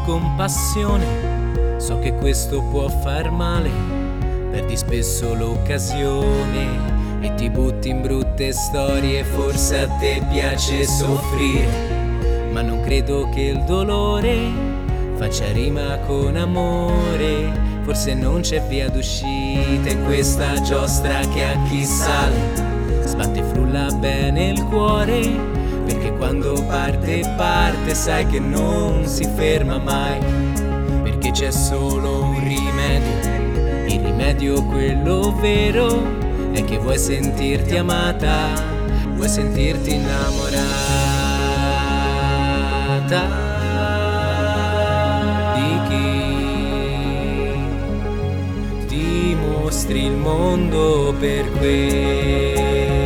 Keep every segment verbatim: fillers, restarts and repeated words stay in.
con passione, so che questo può far male, perdi spesso l'occasione e ti butti in brutte storie. Forse a te piace soffrire, ma non credo che il dolore faccia rima con amore. Forse non c'è via d'uscita in questa giostra che a chi sale sbatte e frulla bene il cuore, perché quando parte parte sai che non si ferma mai, perché c'è solo un rimedio, il rimedio quello vero è che vuoi sentirti amata, vuoi sentirti innamorata di chi ti mostri il mondo per quello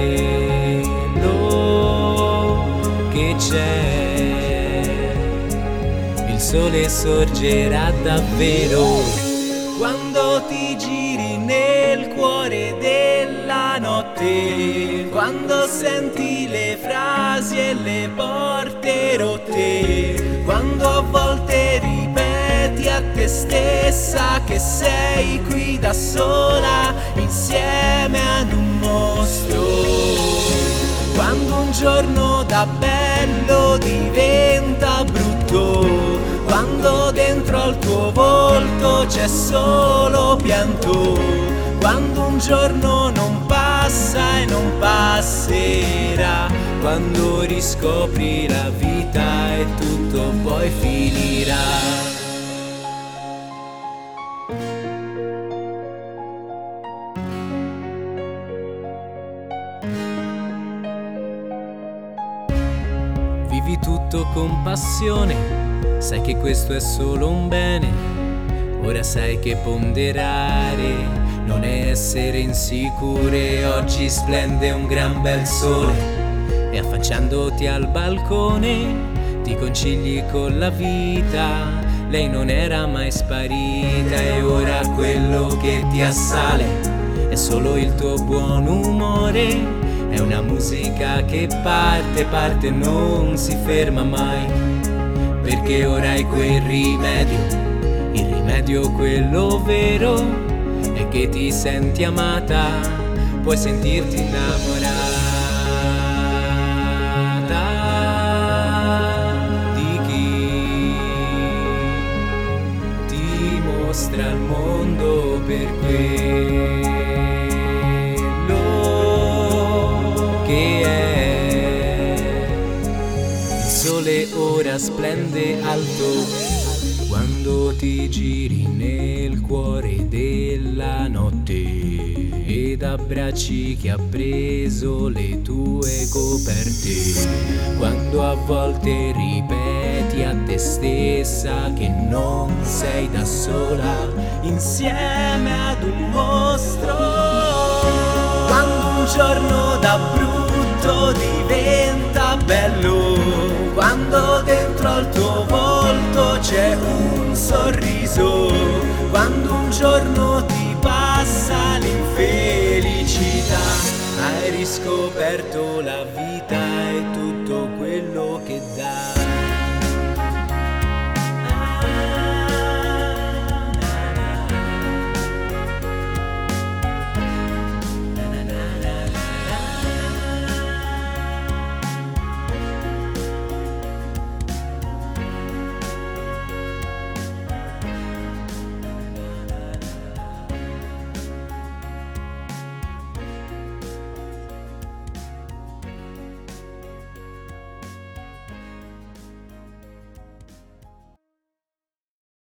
che c'è. Il sole sorgerà davvero quando ti giri nel cuore della notte, quando senti le frasi e le porte rotte, quando a volte ripeti a te stessa che sei qui da sola insieme ad un mostro, quando un giorno da bello diventa brutto, quando dentro al tuo volto c'è solo pianto, quando un giorno non passa e non passerà, quando riscopri la vita e tutto poi finirà. Vivi tutto con passione, sai che questo è solo un bene, ora sai che ponderare non è essere insicure. Oggi splende un gran bel sole e affacciandoti al balcone ti concigli con la vita. Lei non era mai sparita e ora quello che ti assale è solo il tuo buon umore. È una musica che parte, parte e non si ferma mai, perché ora hai quel rimedio, il rimedio quello vero è che ti senti amata, puoi sentirti innamorata di chi ti mostra il mondo per quello che è. Il sole ora splende alto quando ti giri nel cuore della notte ed abbracci chi ha preso le tue coperte, quando a volte ripeti a te stessa che non sei da sola insieme ad un mostro, quando un giorno da brutto diventa bello, quando dentro al tuo volto c'è un sorriso, quando un giorno ti passa l'infelicità, hai riscoperto la vita.